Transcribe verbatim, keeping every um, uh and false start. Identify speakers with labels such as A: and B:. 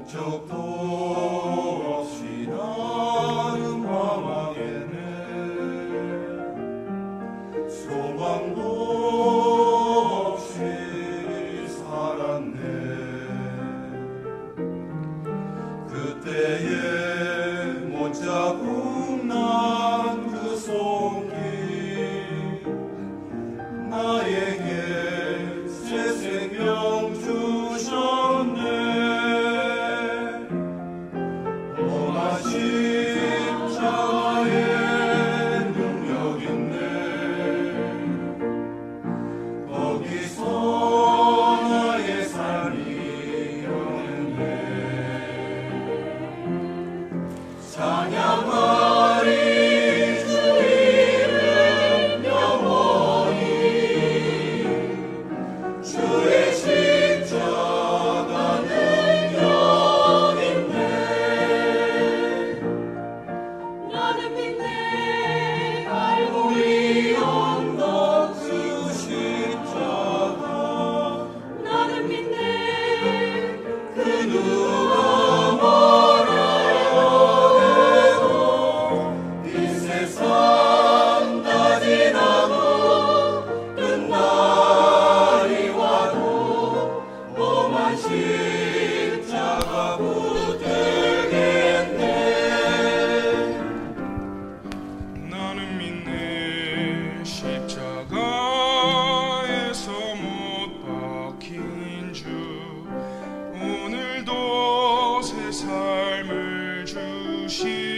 A: 목적도 없이 나는 망하겠네. 소망도 없이 살았네. 그때에 못자국 난 그 손길 나에게 새 생명 주셨네. 험한 십자가의 능력 있네. 거기서 나의 삶이 변했네. 찬양하리 주 이름 영원히. 주의 십자가 능력 있네.
B: 나는 믿네 갈보리 언덕
A: 그 십자가
B: 나는 믿네
A: 그 누가 뭐라 해도 이 세상 다 지나고 끝날이 와도 험한 십자가 붙들겠네.
C: 나는 믿네 십자가에서 못 박힌 주 오늘도 새 삶을 주시